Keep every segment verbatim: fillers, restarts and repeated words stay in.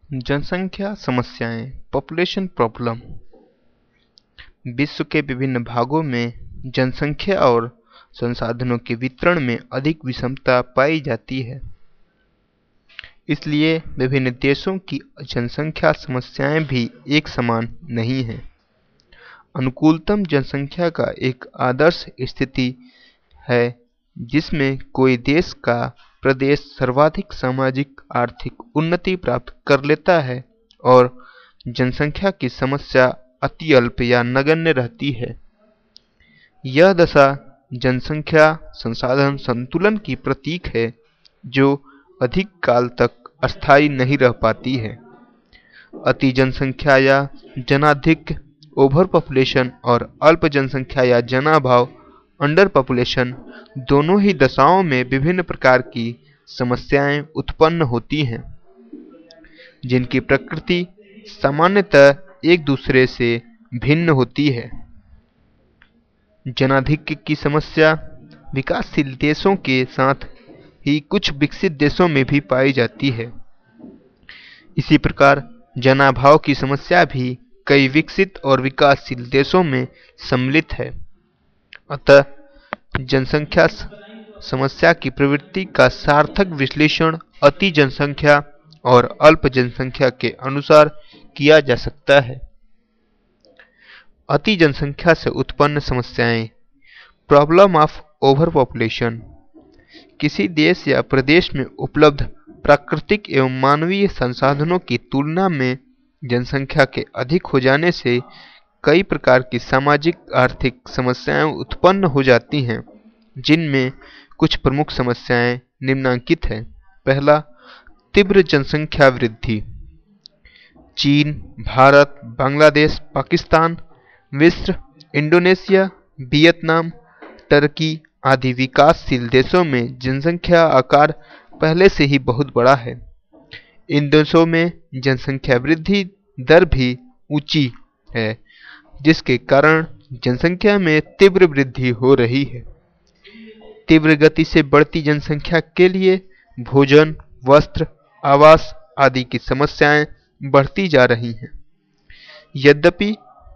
जनसंख्या समस्याएं population problem. विश्व के विभिन्न भागों में जनसंख्या और संसाधनों के वितरण में अधिक विषमता पाई जाती है। इसलिए विभिन्न देशों की जनसंख्या समस्याएं भी एक समान नहीं हैं। अनुकूलतम जनसंख्या का एक आदर्श स्थिति है जिसमें कोई देश का प्रदेश सर्वाधिक सामाजिक आर्थिक उन्नति प्राप्त कर लेता है और जनसंख्या की समस्या अति अल्प या नगण्य रहती है। यह दशा जनसंख्या संसाधन संतुलन की प्रतीक है जो अधिक काल तक अस्थायी नहीं रह पाती है। अति जनसंख्या या जनाधिक्य ओवर पॉपुलेशन और अल्प जनसंख्या या जनाभाव अंडर पॉपुलेशन दोनों ही दशाओं में विभिन्न प्रकार की समस्याएं उत्पन्न होती हैं जिनकी प्रकृति सामान्यतः एक दूसरे से भिन्न होती है। जनाधिक्य की समस्या विकासशील देशों के साथ ही कुछ विकसित देशों में भी पाई जाती है। इसी प्रकार जनाभाव की समस्या भी कई विकसित और विकासशील देशों में सम्मिलित है। अतः जनसंख्या समस्या की प्रवृत्ति का सार्थक विश्लेषण अति जनसंख्या और अल्प जनसंख्या के अनुसार किया जा सकता है। अति जनसंख्या से उत्पन्न समस्याएं प्रॉब्लम ऑफ ओवर पॉपुलेशन। किसी देश या प्रदेश में उपलब्ध प्राकृतिक एवं मानवीय संसाधनों की तुलना में जनसंख्या के अधिक हो जाने से कई प्रकार की सामाजिक आर्थिक समस्याएं उत्पन्न हो जाती हैं जिनमें कुछ प्रमुख समस्याएं निम्नलिखित हैं। पहला, तीव्र जनसंख्या वृद्धि। चीन, भारत, बांग्लादेश, पाकिस्तान, मिस्र, इंडोनेशिया, वियतनाम, टर्की आदि विकासशील देशों में जनसंख्या आकार पहले से ही बहुत बड़ा है। इन देशों में जनसंख्या वृद्धि दर भी ऊंची है जिसके कारण जनसंख्या में तीव्र वृद्धि हो रही है। तीव्र गति से बढ़ती जनसंख्या के लिए भोजन, वस्त्र, आवास आदि की समस्याएं बढ़ती जा रही हैं। यद्यपि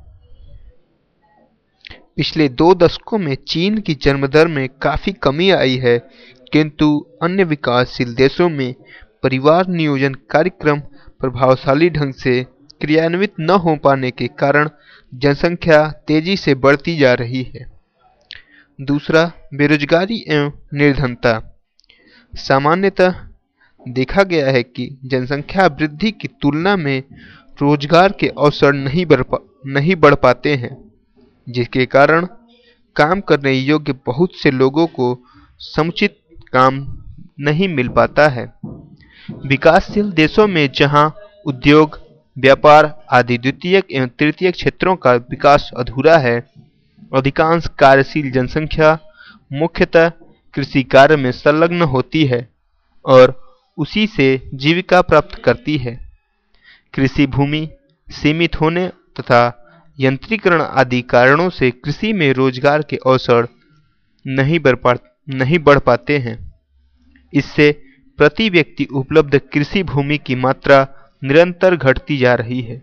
पिछले दो दशकों में चीन की जन्म दर में काफी कमी आई है, किंतु अन्य विकासशील देशों में परिवार नियोजन कार्यक्रम प्रभावशाली ढंग से क्रियान्वित न हो पाने के कारण जनसंख्या तेजी से बढ़ती जा रही है। दूसरा, बेरोजगारी एवं निर्धनता। सामान्यतः देखा गया है कि जनसंख्या वृद्धि की तुलना में रोजगार के अवसर नहीं बढ़ पा, नहीं बढ़ पाते हैं जिसके कारण काम करने योग्य बहुत से लोगों को समुचित काम नहीं मिल पाता है। विकासशील देशों में जहां उद्योग, व्यापार आदि द्वितीयक एवं तृतीयक क्षेत्रों का विकास अधूरा है, अधिकांश कार्यशील जनसंख्या मुख्यतः कृषि कार्य में संलग्न होती है और उसी से जीविका प्राप्त करती है। कृषि भूमि सीमित होने तथा यंत्रीकरण आदि कारणों से कृषि में रोजगार के अवसर नहीं बढ़ पा नहीं बढ़ पाते हैं। इससे प्रति व्यक्ति उपलब्ध कृषि भूमि की मात्रा निरंतर घटती जा रही है।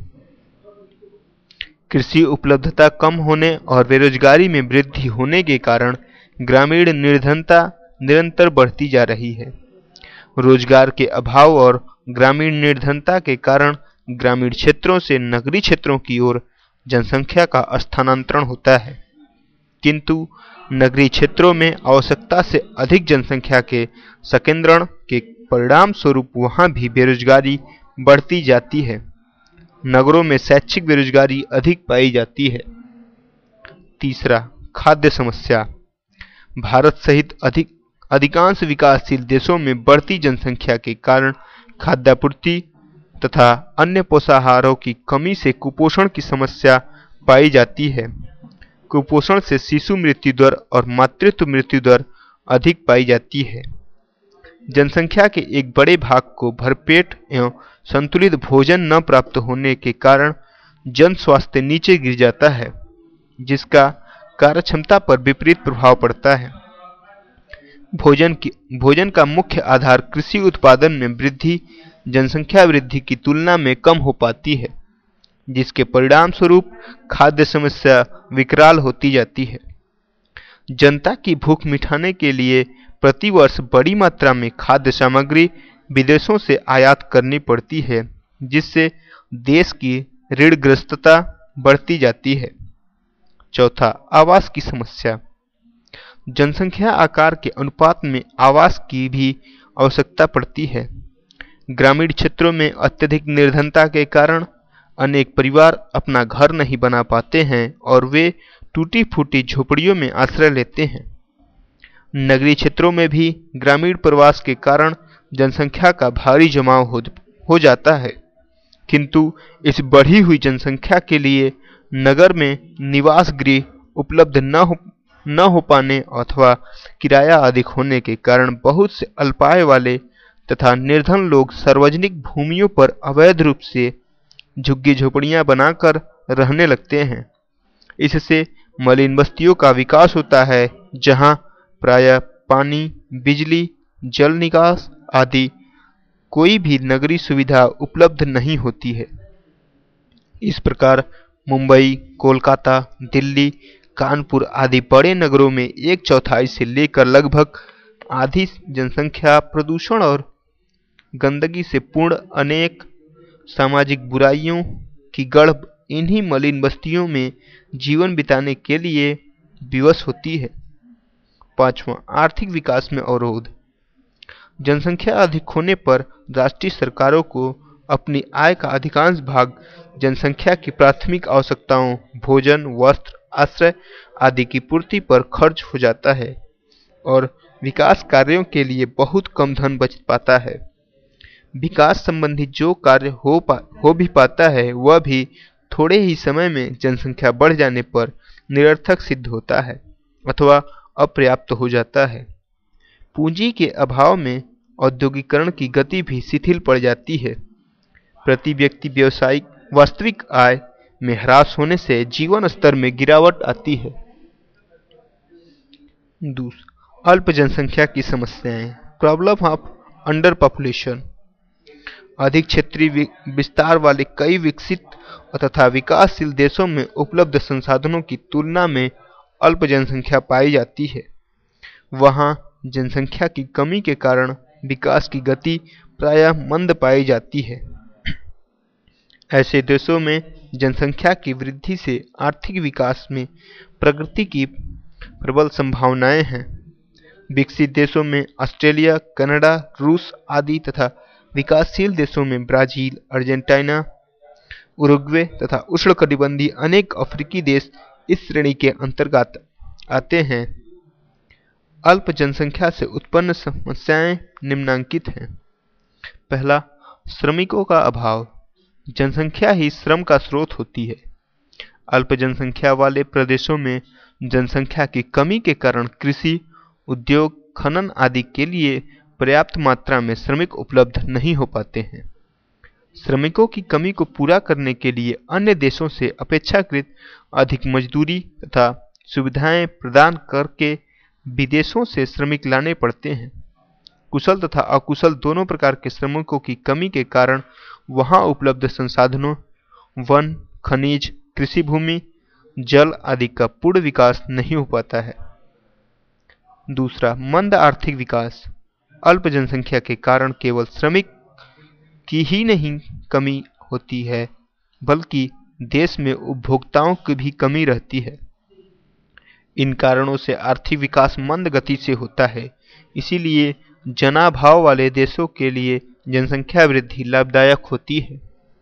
कृषि उपलब्धता कम होने और बेरोजगारी में वृद्धि होने के कारण ग्रामीण निर्धनता निरंतर बढ़ती जा रही है। रोजगार के अभाव और ग्रामीण निर्धनता के कारण ग्रामीण क्षेत्रों से नगरीय क्षेत्रों की ओर जनसंख्या का स्थानांतरण होता है, किंतु नगरीय क्षेत्रों में आवश्यकता से अधिक जनसंख्या के संकेंद्रण के परिणाम स्वरूप वहां भी बेरोजगारी बढ़ती जाती है। नगरों में शैक्षिक बेरोजगारी अधिक पाई जाती है। तीसरा, खाद्य समस्या। भारत सहित अधिक अधिकांश विकासशील देशों में बढ़ती जनसंख्या के कारण खाद्यापूर्ति तथा अन्य पोषाहारों की कमी से कुपोषण की समस्या पाई जाती है। कुपोषण से शिशु मृत्यु दर और मातृत्व मृत्यु दर अधिक पाई जाती है। जनसंख्या के एक बड़े भाग को भरपेट एवं संतुलित भोजन न प्राप्त होने के कारण जन स्वास्थ्य नीचे गिर जाता है, जिसका कार्यक्षमता पर विपरीत प्रभाव पड़ता है। भोजन की भोजन का मुख्य आधार कृषि उत्पादन में वृद्धि जनसंख्या वृद्धि की तुलना में कम हो पाती है, जिसके परिणाम स्वरूप खाद्य समस्या विकराल होती जाती है। जनता की भूख मिटाने के लिए प्रतिवर्ष बड़ी मात्रा में खाद्य सामग्री विदेशों से आयात करनी पड़ती है, जिससे देश की ऋणग्रस्तता बढ़ती जाती है। चौथा, आवास की समस्या। जनसंख्या आकार के अनुपात में आवास की भी आवश्यकता पड़ती है। ग्रामीण क्षेत्रों में अत्यधिक निर्धनता के कारण अनेक परिवार अपना घर नहीं बना पाते हैं और वे टूटी फूटी झोपड़ियों में आश्रय लेते हैं। नगरीय क्षेत्रों में भी ग्रामीण प्रवास के कारण जनसंख्या का भारी जमाव हो, हो जाता है, किंतु इस बढ़ी हुई जनसंख्या के लिए नगर में निवास गृह उपलब्ध न हो न हो पाने अथवा किराया अधिक होने के कारण बहुत से अल्पाय वाले तथा निर्धन लोग सार्वजनिक भूमियों पर अवैध रूप से झुग्गी झोपड़ियां बनाकर रहने लगते हैं। इससे मलिन बस्तियों का विकास होता है, जहां प्रायः पानी, बिजली, जल निकास आदि कोई भी नगरीय सुविधा उपलब्ध नहीं होती है। इस प्रकार मुंबई, कोलकाता, दिल्ली, कानपुर आदि बड़े नगरों में एक चौथाई से लेकर लगभग आधी जनसंख्या प्रदूषण और गंदगी से पूर्ण अनेक सामाजिक बुराइयों की गढ़ इन्हीं मलिन बस्तियों में जीवन बिताने के लिए विवश होती है। पांचवां, आर्थिक विकास में अवरोध। जनसंख्या अधिक होने पर राष्ट्रीय सरकारों को अपनी आय का अधिकांश भाग जनसंख्या की प्राथमिक आवश्यकताओं, भोजन, वस्त्र, आश्रय आदि की पूर्ति पर खर्च हो जाता है और विकास कार्यों के लिए बहुत कम धन बच पाता है। विकास संबंधी जो कार्य हो पा हो भी पाता है, वह भी थोड़े ही समय में जनसंख्या बढ़ जाने पर निरर्थक सिद्ध होता है अथवा अपर्याप्त हो जाता है। पूंजी के अभाव में औद्योगिकरण की गति भी शिथिल पड़ जाती है। प्रति व्यक्ति व्यवसायिक वास्तविक आय में ह्रास होने से जीवन स्तर में गिरावट आती है। दूसरा, अल्प जनसंख्या की समस्याएं, प्रॉब्लम ऑफ अंडर पॉपुलेशन। अधिक क्षेत्रीय विस्तार वाले कई विकसित तथा विकासशील देशों में उपलब्ध संसाधनों की तुलना में अल्प जनसंख्या पाई जाती है। वहां जनसंख्या की कमी के कारण विकास की गति प्रायः मंद पाई जाती है। ऐसे देशों में जनसंख्या की वृद्धि से आर्थिक विकास में प्रगति की प्रबल संभावनाएं हैं। विकसित देशों में ऑस्ट्रेलिया, कनाडा, रूस आदि तथा विकासशील देशों में ब्राजील, अर्जेंटीना, उरुग्वे तथा उष्णकटिबंधीय अनेक अफ्रीकी देश इस श्रेणी के अंतर्गत आते हैं। अल्प जनसंख्या से उत्पन्न समस्याएं निम्नलिखित हैं। पहला, श्रमिकों का अभाव। जनसंख्या ही श्रम का स्रोत होती है। अल्प जनसंख्या वाले प्रदेशों में जनसंख्या की कमी के कारण कृषि, उद्योग, खनन आदि के लिए पर्याप्त मात्रा में श्रमिक उपलब्ध नहीं हो पाते हैं। श्रमिकों की कमी को पूरा करने के लिए अन्य देशों से अपेक्षाकृत अधिक मजदूरी तथा सुविधाएं प्रदान करके विदेशों से श्रमिक लाने पड़ते हैं। कुशल तथा अकुशल दोनों प्रकार के श्रमिकों की कमी के कारण वहां उपलब्ध संसाधनों, वन, खनिज, कृषि भूमि, जल आदि का पूर्ण विकास नहीं हो पाता है। दूसरा, मंद आर्थिक विकास। अल्प जनसंख्या के कारण केवल श्रमिक की ही नहीं कमी होती है, बल्कि देश में उपभोक्ताओं की भी कमी रहती है। इन कारणों से आर्थिक विकास मंद गति से होता है। इसीलिए जनाभाव वाले देशों के लिए जनसंख्या वृद्धि लाभदायक होती है।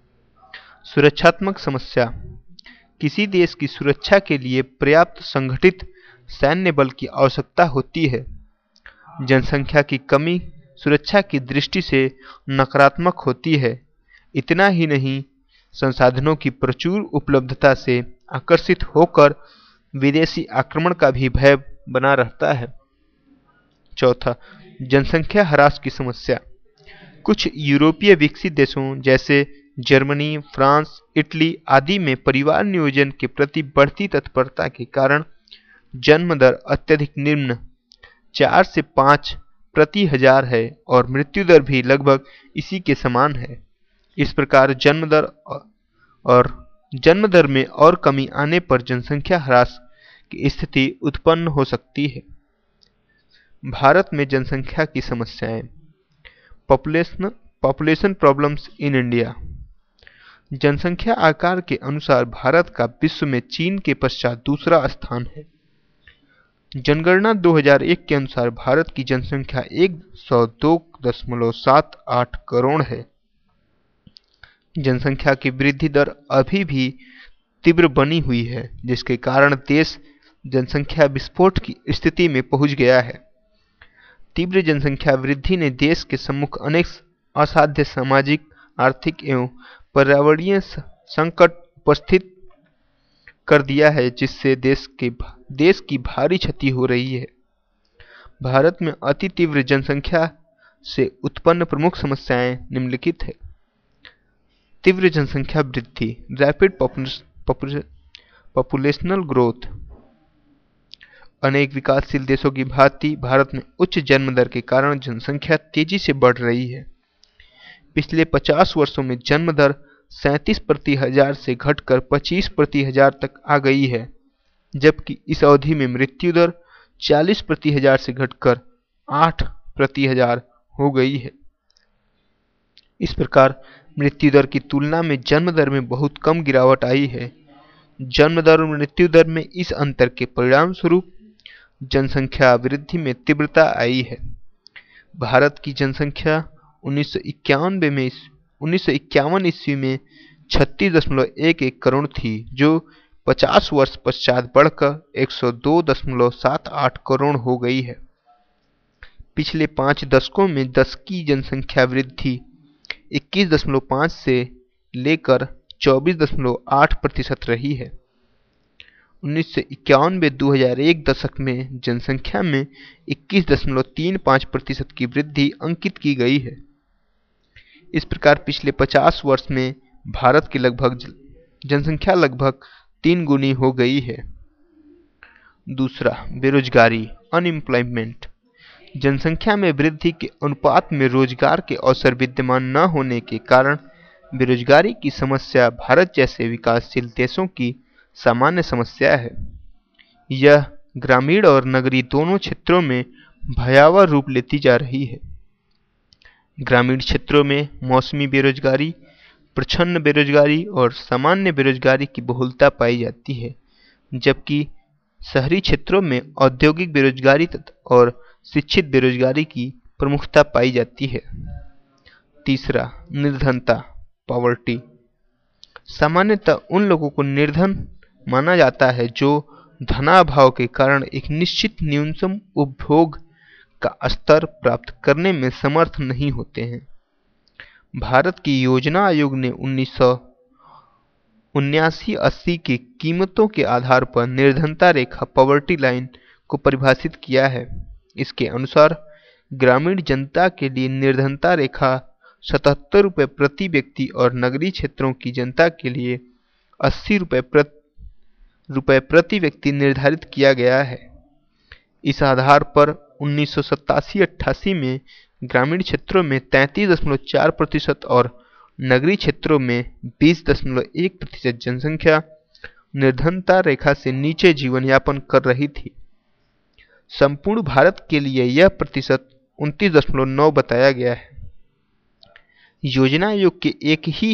सुरक्षात्मक समस्या। किसी देश की सुरक्षा के लिए पर्याप्त संगठित सैन्य बल की आवश्यकता होती है। जनसंख्या की कमी सुरक्षा की दृष्टि से नकारात्मक होती है। इतना ही नहीं, संसाधनों की प्रचुर उपलब्धता से आकर्षित होकर विदेशी आक्रमण का भी भय बना रहता है। चौथा, जनसंख्या ह्रास की समस्या। कुछ यूरोपीय विकसित देशों जैसे जर्मनी, फ्रांस, इटली आदि में परिवार नियोजन के प्रति बढ़ती तत्परता के कारण जन्म दर अत्यधिक निम्न चार से पाँच प्रति हजार है और मृत्यु दर भी लगभग इसी के समान है। इस प्रकार जन्म दर और जन्म दर में और कमी आने पर जनसंख्या ह्रास की स्थिति उत्पन्न हो सकती है। भारत में जनसंख्या की समस्याएं। Population population problems in India. जनसंख्या आकार के अनुसार भारत का विश्व में चीन के पश्चात दूसरा स्थान है। जनगणना दो हज़ार एक के अनुसार भारत की जनसंख्या एक सौ दो दशमलव सात आठ करोड़ है। जनसंख्या की वृद्धि दर अभी भी तीव्र बनी हुई है, जिसके कारण देश जनसंख्या विस्फोट की स्थिति में पहुंच गया है। तीव्र जनसंख्या वृद्धि ने देश के सम्मुख अनेक असाध्य सामाजिक, आर्थिक एवं पर्यावरणीय संकट उपस्थित कर दिया है, जिससे देश के देश की भारी क्षति हो रही है। भारत में अति तीव्र जनसंख्या से उत्पन्न प्रमुख समस्याएं निम्नलिखित है। तीव्र जनसंख्या वृद्धि, रैपिड पॉपुलेशनल ग्रोथ। अनेक विकासशील देशों की भांति भारत में उच्च जन्म दर के कारण जनसंख्या तेजी से बढ़ रही है। पिछले पचास वर्षों में जन्म दर सैंतीस प्रति हजार से घटकर पच्चीस प्रति हजार तक आ गई है, जबकि इस अवधि में मृत्यु दर चालीस प्रति हजार से घटकर आठ प्रति हजार हो गई है। इस प्रकार मृत्यु दर की तुलना में जन्म दर में बहुत कम गिरावट आई है। जन्म दर और मृत्यु दर में इस अंतर के परिणाम स्वरूप जनसंख्या वृद्धि में तीव्रता आई है। भारत की जनसंख्या उन्नीस सौ इक्यानवे में उन्नीस सौ इक्यावन ईस्वी में छत्तीस दशमलव एक एक करोड़ थी, जो पचास वर्ष पश्चात बढ़कर एक सौ दो दशमलव सात आठ करोड़ हो गई है। पिछले पाँच दशकों में दशकीय जनसंख्या वृद्धि इक्कीस दशमलव पाँच से लेकर चौबीस दशमलव आठ प्रतिशत रही है। उन्नीस सौ इक्यानवे दो हज़ार एक दशक में जनसंख्या में इक्कीस दशमलव तीन पाँच प्रतिशत की वृद्धि अंकित की गई है। इस प्रकार पिछले पचास वर्ष में भारत की लगभग जनसंख्या लगभग तीन गुनी हो गई है। दूसरा, बेरोजगारी, अनएम्प्लॉयमेंट। जनसंख्या में वृद्धि के अनुपात में रोजगार के अवसर विद्यमान न होने के कारण बेरोजगारी की समस्या भारत जैसे विकासशील देशों की सामान्य समस्या है। यह ग्रामीण और नगरीय दोनों क्षेत्रों में भयावह रूप लेती जा रही है। ग्रामीण क्षेत्रों में मौसमी बेरोजगारी, प्रच्छन्न बेरोजगारी और सामान्य बेरोजगारी की बहुलता पाई जाती है, जबकि शहरी क्षेत्रों में औद्योगिक बेरोजगारी और शिक्षित बेरोजगारी की प्रमुखता पाई जाती है। तीसरा, निर्धनता, पॉवर्टी। सामान्यतः उन लोगों को निर्धन माना जाता है जो धनाभाव के कारण एक निश्चित न्यूनतम उपभोग का स्तर प्राप्त करने में समर्थ नहीं होते हैं। भारत की योजना आयोग ने उन्नीस सौ उन्यासी अस्सी की कीमतों के आधार पर निर्धनता रेखा, पॉवर्टी लाइन को परिभाषित किया है। इसके अनुसार ग्रामीण जनता के लिए निर्धनता रेखा सतहत्तर रुपये प्रति व्यक्ति और नगरीय क्षेत्रों की जनता के लिए अस्सी रुपये प्रति रुपये प्रति व्यक्ति निर्धारित किया गया है। इस आधार पर उन्नीस सौ सत्तासी अट्ठासी में ग्रामीण क्षेत्रों में तैंतीस दशमलव चार प्रतिशत और नगरीय क्षेत्रों में बीस दशमलव एक प्रतिशत जनसंख्या निर्धनता रेखा से नीचे जीवन यापन कर रही थी। संपूर्ण भारत के लिए यह प्रतिशत उनतीस दशमलव नौ बताया गया है। योजना आयोग के एक ही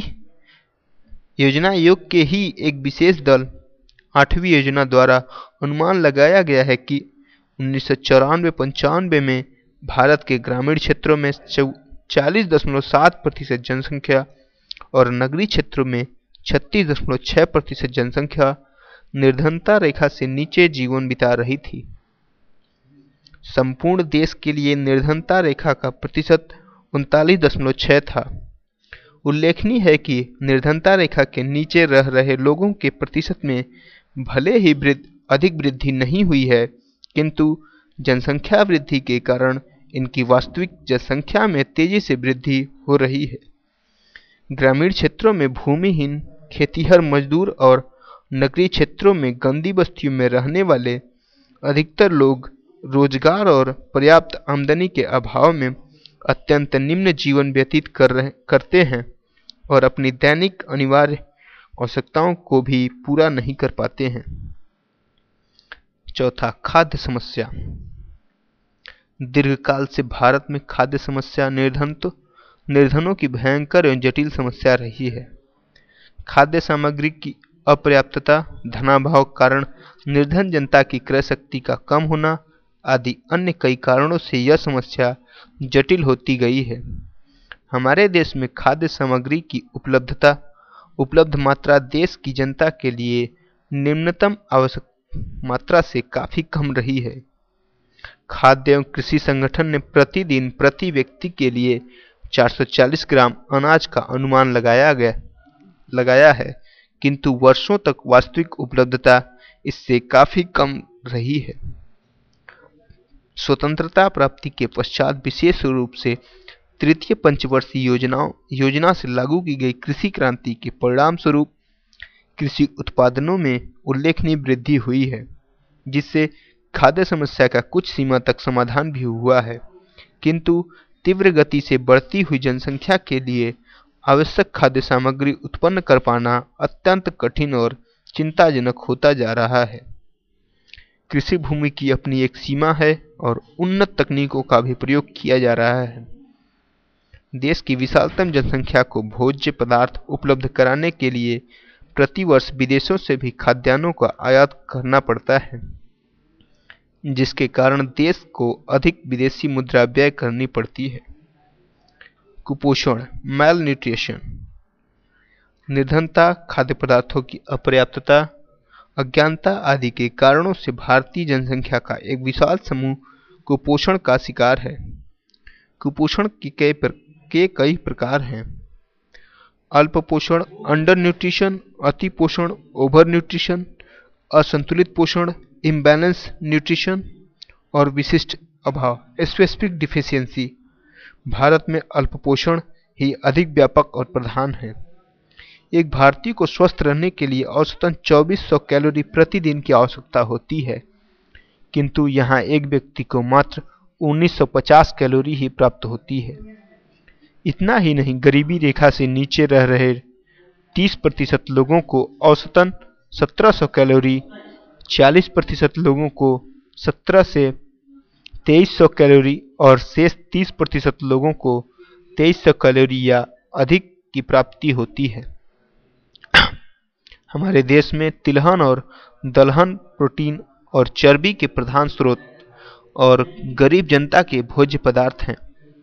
योजना आयोग के ही एक विशेष दल आठवीं योजना द्वारा अनुमान लगाया गया है कि उन्नीस सौ चौरानवे पंचानवे में भारत के ग्रामीण क्षेत्रों में चालीस दशमलव सात प्रतिशत जनसंख्या और नगरीय क्षेत्रों में छत्तीस दशमलव छह प्रतिशत जनसंख्या निर्धनता रेखा से नीचे जीवन बिता रही थी। संपूर्ण देश के लिए निर्धनता रेखा का प्रतिशत उनतालीस दशमलव छह था। उल्लेखनीय है कि निर्धनता रेखा के नीचे रह रहे लोगों के प्रतिशत में भले ही वृद्धि अधिक वृद्धि नहीं हुई है, किंतु जनसंख्या वृद्धि के कारण इनकी वास्तविक जनसंख्या में तेजी से वृद्धि हो रही है। ग्रामीण क्षेत्रों में भूमिहीन खेतीहर मजदूर और नगरीय क्षेत्रों में गंदी बस्तियों में रहने वाले अधिकतर लोग रोजगार और पर्याप्त आमदनी के अभाव में अत्यंत निम्न जीवन व्यतीत कर रहे करते हैं और अपनी दैनिक अनिवार्य आवश्यकताओं को भी पूरा नहीं कर पाते हैं। चौथा, खाद्य समस्या। दीर्घकाल से भारत में खाद्य समस्या निर्धन तो निर्धनों की भयंकर एवं जटिल समस्या रही है। खाद्य सामग्री की अपर्याप्तता, धनाभाव कारण निर्धन जनता की क्रय शक्ति का कम होना आदि अन्य कई कारणों से यह समस्या जटिल होती गई है। हमारे देश में खाद्य सामग्री की उपलब्धता उपलब्ध मात्रा देश की जनता के लिए निम्नतम आवश्यक मात्रा से काफी कम रही है। खाद्य एवं कृषि संगठन ने प्रतिदिन प्रति व्यक्ति के लिए चार सौ चालीस ग्राम अनाज का अनुमान लगाया गया लगाया है, किंतु वर्षों तक वास्तविक उपलब्धता इससे काफी कम रही है। स्वतंत्रता प्राप्ति के पश्चात विशेष रूप से तृतीय पंचवर्षीय योजनाओं योजना से लागू की गई कृषि क्रांति के परिणाम स्वरूप कृषि उत्पादनों में उल्लेखनीय वृद्धि हुई है, जिससे खाद्य समस्या का कुछ सीमा तक समाधान भी हुआ है, किंतु तीव्र गति से बढ़ती हुई जनसंख्या के लिए आवश्यक खाद्य सामग्री उत्पन्न कर पाना अत्यंत कठिन और चिंताजनक होता जा रहा है। कृषि भूमि की अपनी एक सीमा है और उन्नत तकनीकों का भी प्रयोग किया जा रहा है। देश की विशालतम जनसंख्या को भोज्य पदार्थ उपलब्ध कराने के लिए प्रतिवर्ष विदेशों से भी खाद्यान्नों का आयात करना पड़ता है, जिसके कारण देश को अधिक विदेशी मुद्रा व्यय करनी पड़ती है। कुपोषण, मैल न्यूट्रिशन। निर्धनता, खाद्य पदार्थों की अपर्याप्तता, अज्ञानता आदि के कारणों से भारतीय जनसंख्या का एक विशाल समूह कुपोषण का शिकार है। कुपोषण के कई पर, के कई प्रकार हैं। अल्प पोषण, अंडर न्यूट्रिशन, अति पोषण, ओवर न्यूट्रिशन, असंतुलित पोषण, इम्बैलेंस न्यूट्रिशन और विशिष्ट अभाव, स्पेसिफिक डिफिशियंसी। भारत में अल्प पोषण ही अधिक व्यापक और प्रधान है। एक भारतीय को स्वस्थ रहने के लिए औसतन चौबीस सौ कैलोरी प्रतिदिन की आवश्यकता होती है, किंतु यहाँ एक व्यक्ति को मात्र उन्नीस सौ पचास कैलोरी ही प्राप्त होती है। इतना ही नहीं, गरीबी रेखा से नीचे रह रहे तीस प्रतिशत लोगों को औसतन सत्रह सौ कैलोरी, चालीस प्रतिशत लोगों को सत्रह से तेईस सौ कैलोरी और शेष तीस प्रतिशत लोगों को तेईस सौ कैलोरी या अधिक की प्राप्ति होती है। हमारे देश में तिलहन और दलहन प्रोटीन और चर्बी के प्रधान स्रोत और गरीब जनता के भोज्य पदार्थ हैं,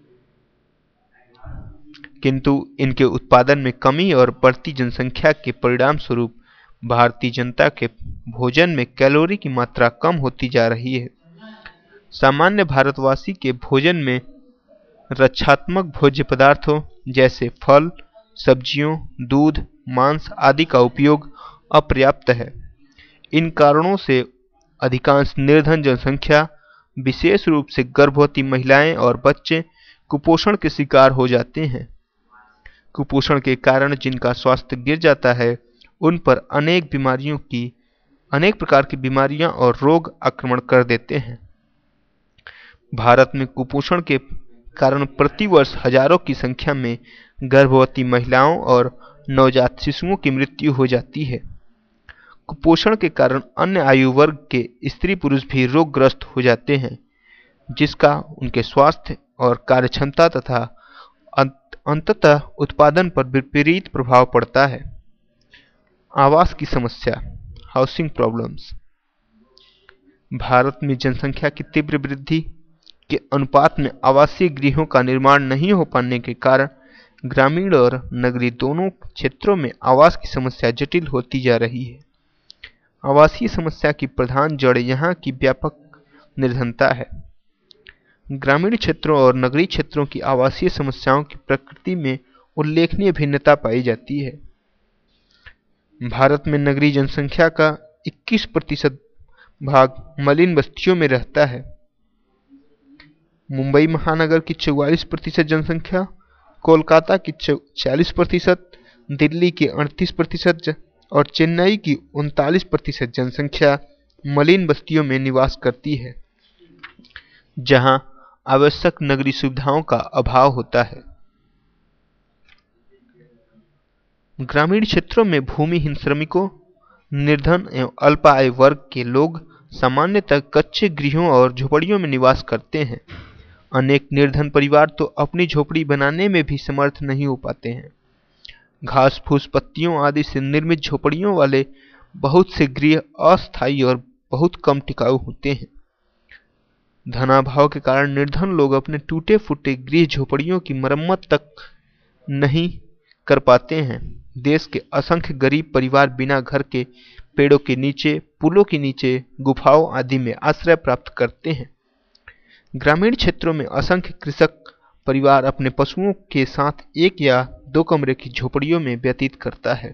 किंतु इनके उत्पादन में कमी और बढ़ती जनसंख्या के परिणाम स्वरूप भारतीय जनता के भोजन में कैलोरी की मात्रा कम होती जा रही है। सामान्य भारतवासी के भोजन में रक्षात्मक भोज्य पदार्थों जैसे फल, सब्जियों, दूध, मांस आदि का उपयोग अपर्याप्त है। इन कारणों से अधिकांश निर्धन जनसंख्या, विशेष रूप से गर्भवती महिलाएं और बच्चे कुपोषण के शिकार हो जाते हैं। कुपोषण के कारण जिनका स्वास्थ्य गिर जाता है, उन पर अनेक बीमारियों की अनेक प्रकार की बीमारियां और रोग आक्रमण कर देते हैं। भारत में कुपोषण के कारण प्रतिवर्ष हजारों की संख्या में गर्भवती महिलाओं और नवजात शिशुओं की मृत्यु हो जाती है। कुपोषण के कारण अन्य आयु वर्ग के स्त्री पुरुष भी रोगग्रस्त हो जाते हैं, जिसका उनके स्वास्थ्य और कार्यक्षमता तथा अंततः उत्पादन पर विपरीत प्रभाव पड़ता है। आवास की समस्या, हाउसिंग प्रॉब्लम्स। भारत में जनसंख्या की तीव्र वृद्धि के अनुपात में आवासीय गृहों का निर्माण नहीं हो पाने के कारण ग्रामीण और नगरीय दोनों क्षेत्रों में आवास की समस्या जटिल होती जा रही है। आवासीय समस्या की प्रधान जड़ यहाँ की व्यापक निर्धनता है। ग्रामीण क्षेत्रों और नगरीय क्षेत्रों की आवासीय समस्याओं की प्रकृति में उल्लेखनीय भिन्नता पाई जाती है। भारत में नगरीय जनसंख्या का इक्कीस प्रतिशत भाग मलिन बस्तियों में रहता है। मुंबई महानगर की चौवालीस प्रतिशत जनसंख्या, कोलकाता की चालीस प्रतिशत, दिल्ली की अड़तीस प्रतिशत और चेन्नई की उनतालीस प्रतिशत जनसंख्या मलिन बस्तियों में निवास करती है। जहां आवश्यक नगरीय सुविधाओं का अभाव होता है। ग्रामीण क्षेत्रों में भूमिहीन श्रमिकों, निर्धन एवं अल्प आय वर्ग के लोग सामान्यतः कच्चे गृहों और झोपड़ियों में निवास करते हैं। अनेक निर्धन परिवार तो अपनी झोपड़ी बनाने में भी समर्थ नहीं हो पाते हैं। घास फूस, पत्तियों आदि से निर्मित झोपड़ियों वाले बहुत से गृह अस्थायी और बहुत कम टिकाऊ होते हैं। धनाभाव के कारण निर्धन लोग अपने टूटे फूटे गृह झोपड़ियों की मरम्मत तक नहीं कर पाते हैं। देश के असंख्य गरीब परिवार बिना घर के पेड़ों के नीचे, पुलों के नीचे, गुफाओं आदि में आश्रय प्राप्त करते हैं। ग्रामीण क्षेत्रों में असंख्य कृषक परिवार अपने पशुओं के साथ एक या दो कमरे की झोपड़ियों में व्यतीत करता है।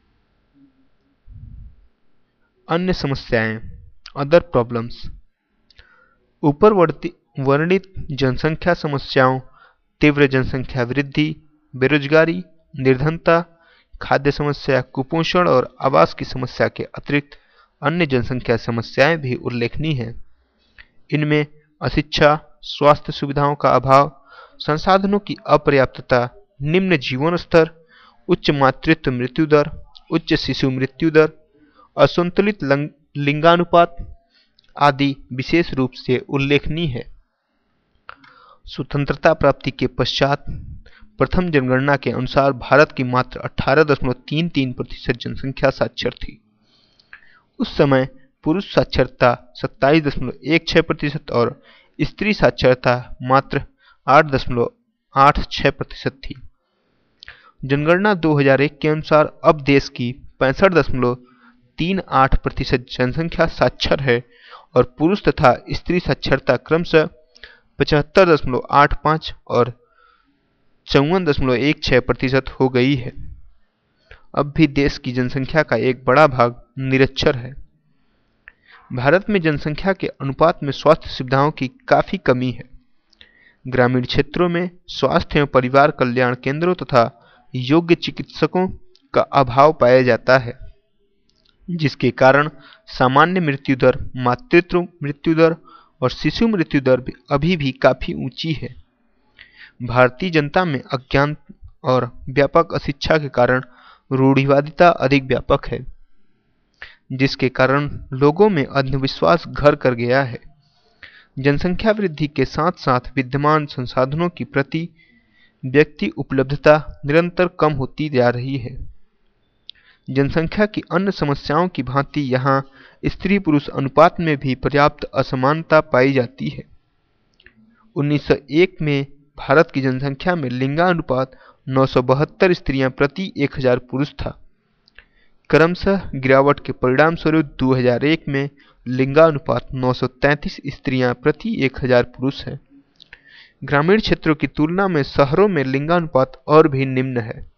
अन्य समस्याएं, अदर प्रॉब्लम्स। ऊपर वर्णित जनसंख्या समस्याओं, तीव्र जनसंख्या वृद्धि, बेरोजगारी, निर्धनता, खाद्य समस्या, कुपोषण और आवास की समस्या के अतिरिक्त अन्य जनसंख्या समस्याएं भी उल्लेखनीय हैं। इनमें अशिक्षा, स्वास्थ्य सुविधाओं का अभाव, संसाधनों की अपर्याप्तता, निम्न जीवन स्तर, उच्च मातृत्व मृत्यु दर, उच्च शिशु मृत्यु दर, असंतुलित लिंगानुपात आदि विशेष रूप से उल्लेखनीय है। स्वतंत्रता प्राप्ति के पश्चात प्रथम जनगणना के अनुसार भारत की मात्र अठारह दशमलव तीन तीन प्रतिशत जनसंख्या साक्षर थी। उस समय पुरुष साक्षरता सत्ताईस दशमलव एक छह प्रतिशत और स्त्री साक्षरता मात्र आठ दशमलव आठ छह प्रतिशत थी। जनगणना दो हज़ार एक के अनुसार अब देश की पैंसठ दशमलव तीन आठ प्रतिशत जनसंख्या साक्षर है और पुरुष तथा स्त्री साक्षरता क्रमशः पचहत्तर दशमलव आठ पाँच और चौवन दशमलव एक छह प्रतिशत हो गई है। अब भी देश की जनसंख्या का एक बड़ा भाग निरक्षर है। भारत में जनसंख्या के अनुपात में स्वास्थ्य सुविधाओं की काफी कमी है। ग्रामीण क्षेत्रों में स्वास्थ्य एवं परिवार कल्याण केंद्रों तथा योग्य चिकित्सकों का अभाव पाया जाता है, जिसके कारण सामान्य मृत्यु दर, मातृत्व मृत्यु दर और शिशु मृत्यु दर भी अभी भी काफी ऊंची है। भारतीय जनता में अज्ञान और व्यापक अशिक्षा के कारण रूढ़िवादिता अधिक व्यापक है, जिसके कारण लोगों में अंधविश्वास घर कर गया है। जनसंख्या वृद्धि के साथ साथ विद्यमान संसाधनों की प्रति व्यक्ति उपलब्धता निरंतर कम होती जा रही है। जनसंख्या की अन्य समस्याओं की भांति यहाँ स्त्री पुरुष अनुपात में भी पर्याप्त असमानता पाई जाती है। उन्नीस सौ एक में भारत की जनसंख्या में लिंगानुपात नौ सौ बहत्तर स्त्रियां प्रति एक हजार पुरुष था। क्रमशः गिरावट के परिणाम स्वरूप दो हज़ार एक में लिंगानुपात नौ सौ तैंतीस स्त्रियां प्रति एक हजार पुरुष है। ग्रामीण क्षेत्रों की तुलना में शहरों में लिंगानुपात और भी निम्न है।